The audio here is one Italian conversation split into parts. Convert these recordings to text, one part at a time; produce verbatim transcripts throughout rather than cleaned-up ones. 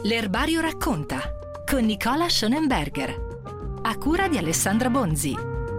L'Erbario racconta con Nicola Schonenberger, a cura di Alessandra Bonzi.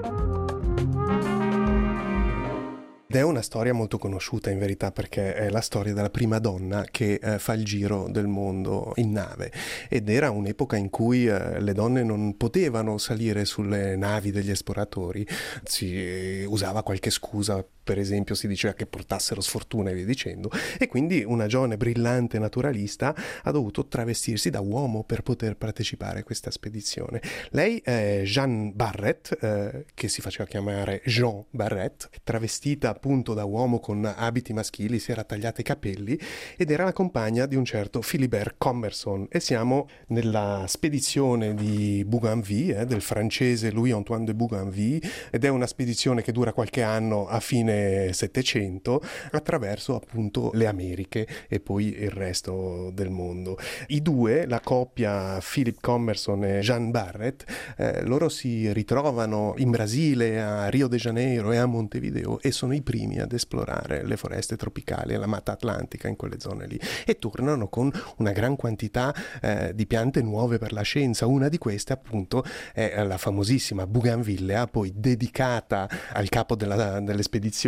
Ed è una storia molto conosciuta in verità, perché è la storia della prima donna che eh, fa il giro del mondo in nave, ed era un'epoca in cui eh, le donne non potevano salire sulle navi degli esploratori, si eh, usava qualche scusa, per esempio si diceva che portassero sfortuna e via dicendo, e quindi una giovane brillante naturalista ha dovuto travestirsi da uomo per poter partecipare a questa spedizione. Lei è Jeanne Barrett, eh, che si faceva chiamare Jean Barrett, travestita appunto da uomo con abiti maschili, si era tagliata i capelli ed era la compagna di un certo Philibert Commerson, e siamo nella spedizione di Bougainville, eh, del francese Louis-Antoine de Bougainville, ed è una spedizione che dura qualche anno a fine settecento attraverso appunto le Americhe e poi il resto del mondo. I due, la coppia Philip Commerson e Jeanne Barrett, eh, loro si ritrovano in Brasile, a Rio de Janeiro e a Montevideo, e sono i primi ad esplorare le foreste tropicali e la Mata Atlantica in quelle zone lì, e tornano con una gran quantità eh, di piante nuove per la scienza. Una di queste appunto è la famosissima Bougainvillea, poi dedicata al capo della, delle spedizioni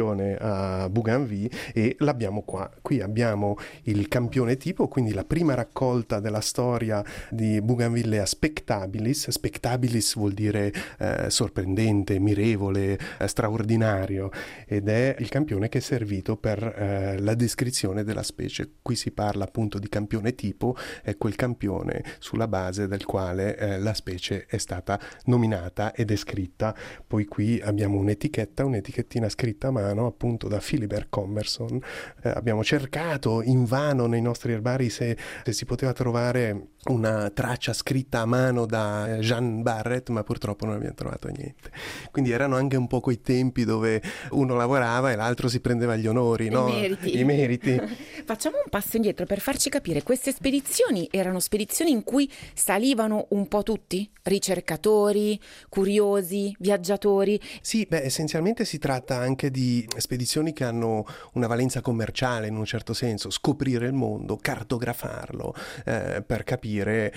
a Bougainville, e l'abbiamo qua. Qui abbiamo il campione tipo, quindi la prima raccolta della storia di Bougainvillea spectabilis. Spectabilis vuol dire eh, sorprendente, mirevole, eh, straordinario, ed è il campione che è servito per eh, la descrizione della specie. Qui si parla appunto di campione tipo, è quel campione sulla base del quale eh, la specie è stata nominata e descritta. Poi qui abbiamo un'etichetta, un'etichettina scritta a mano appunto da Philibert Commerson. Eh, abbiamo cercato invano nei nostri erbari se, se si poteva trovare una traccia scritta a mano da Jeanne Barrett, ma purtroppo non abbiamo trovato niente. Quindi erano anche un po' quei tempi dove uno lavorava e l'altro si prendeva gli onori, I no? meriti. I meriti. Facciamo un passo indietro per farci capire. Queste spedizioni erano spedizioni in cui salivano un po' tutti? Ricercatori, curiosi, viaggiatori? Sì, beh, essenzialmente si tratta anche di spedizioni che hanno una valenza commerciale in un certo senso, scoprire il mondo, cartografarlo, eh, per capire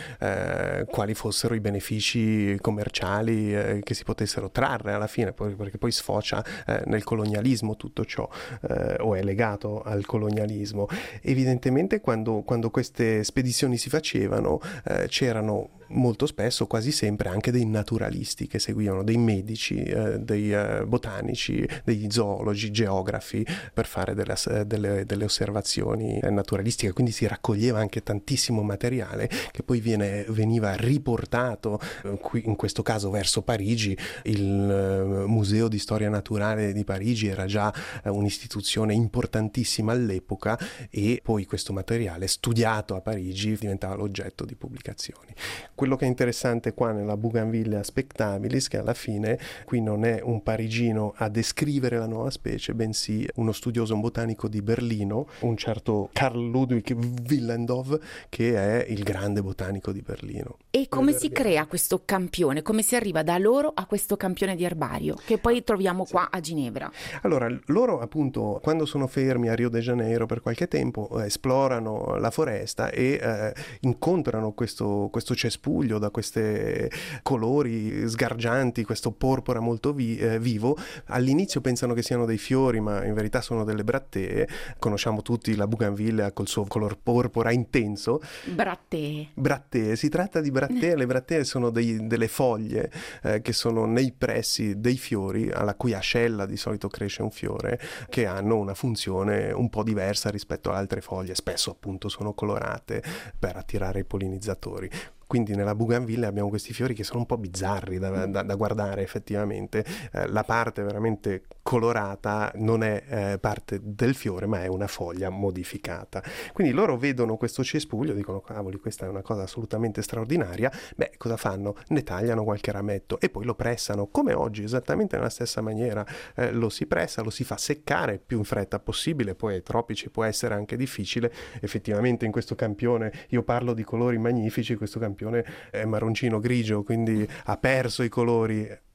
eh, quali fossero i benefici commerciali eh, che si potessero trarre alla fine, poi, perché poi sfocia eh, nel colonialismo tutto ciò, eh, o è legato al colonialismo. Evidentemente quando, quando queste spedizioni si facevano eh, c'erano molto spesso, quasi sempre, anche dei naturalisti che seguivano, dei medici, eh, dei eh, botanici, degli zoologi, geografi, per fare delle, delle, delle osservazioni eh, naturalistiche. Quindi si raccoglieva anche tantissimo materiale che poi viene, veniva riportato, eh, qui, in questo caso verso Parigi. Il eh, Museo di Storia Naturale di Parigi era già eh, un'istituzione importantissima all'epoca, e poi questo materiale studiato a Parigi diventava l'oggetto di pubblicazioni. Quello che è interessante qua nella Bougainvillea spectabilis, che alla fine qui non è un parigino a descrivere la nuova specie, bensì uno studioso botanico di Berlino, un certo Carl Ludwig Willendorf, che è il grande botanico di Berlino. E come si crea questo campione? Come si arriva da loro a questo campione di erbario, che poi troviamo qua a Ginevra? Allora, loro appunto, quando sono fermi a Rio de Janeiro per qualche tempo, eh, esplorano la foresta e eh, incontrano questo, questo cespuglio da questi colori sgargianti, questo porpora molto vi- eh, vivo. All'inizio pensano che siano dei fiori, ma in verità sono delle brattee. Conosciamo tutti la Bougainvillea col suo color porpora intenso. Brattee. Brattee, si tratta di brattee. Le brattee sono dei, delle foglie eh, che sono nei pressi dei fiori, alla cui ascella di solito cresce un fiore, che hanno una funzione un po' diversa rispetto ad altre foglie. Spesso appunto sono colorate per attirare i pollinizzatori. Quindi nella Bougainville abbiamo questi fiori che sono un po' bizzarri da, da, da guardare effettivamente. Eh, la parte veramente colorata non è eh, parte del fiore, ma è una foglia modificata. Quindi loro vedono questo cespuglio, dicono cavoli, questa è una cosa assolutamente straordinaria. Beh, cosa fanno? Ne tagliano qualche rametto e poi lo pressano, come oggi, esattamente nella stessa maniera. Eh, lo si pressa, lo si fa seccare più in fretta possibile, poi ai tropici può essere anche difficile. Effettivamente in questo campione, io parlo di colori magnifici, questo campione è marroncino grigio, quindi ha perso i colori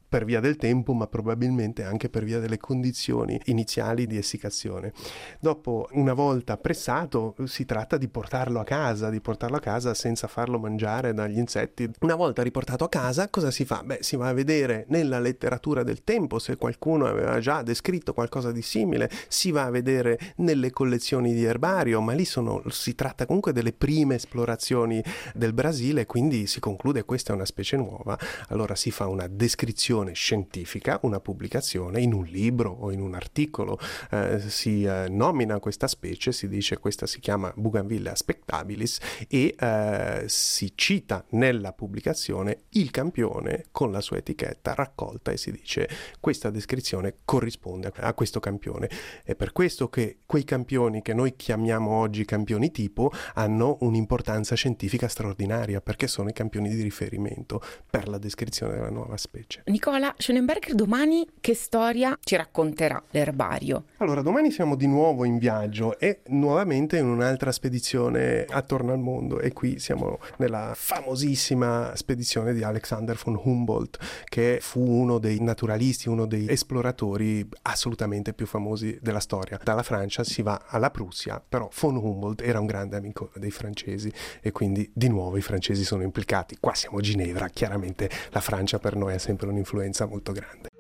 per via del tempo, ma probabilmente anche per via delle condizioni iniziali di essiccazione. Dopo, una volta pressato, si tratta di portarlo a casa, di portarlo a casa senza farlo mangiare dagli insetti. Una volta riportato a casa, cosa si fa? Beh, si va a vedere nella letteratura del tempo se qualcuno aveva già descritto qualcosa di simile, si va a vedere nelle collezioni di erbario, ma lì sono, si tratta comunque delle prime esplorazioni del Brasile, quindi si conclude questa è una specie nuova. Allora si fa una descrizione scientifica, una pubblicazione in un libro o in un articolo, eh, si eh, nomina questa specie, si dice questa si chiama Bougainvillea spectabilis e eh, si cita nella pubblicazione il campione con la sua etichetta raccolta e si dice questa descrizione corrisponde a questo campione. È per questo che quei campioni che noi chiamiamo oggi campioni tipo hanno un'importanza scientifica straordinaria, perché sono i campioni di riferimento per la descrizione della nuova specie. Nicola Schönenberger, domani che storia ci racconterà l'erbario? Allora, domani siamo di nuovo in viaggio e nuovamente in un'altra spedizione attorno al mondo, e qui siamo nella famosissima spedizione di Alexander von Humboldt, che fu uno dei naturalisti, uno dei esploratori assolutamente più famosi della storia. Dalla Francia si va alla Prussia, però von Humboldt era un grande amico dei francesi e quindi di nuovo i francesi sono implicati. Qua siamo a Ginevra, chiaramente la Francia per noi ha sempre un'influenza molto grande.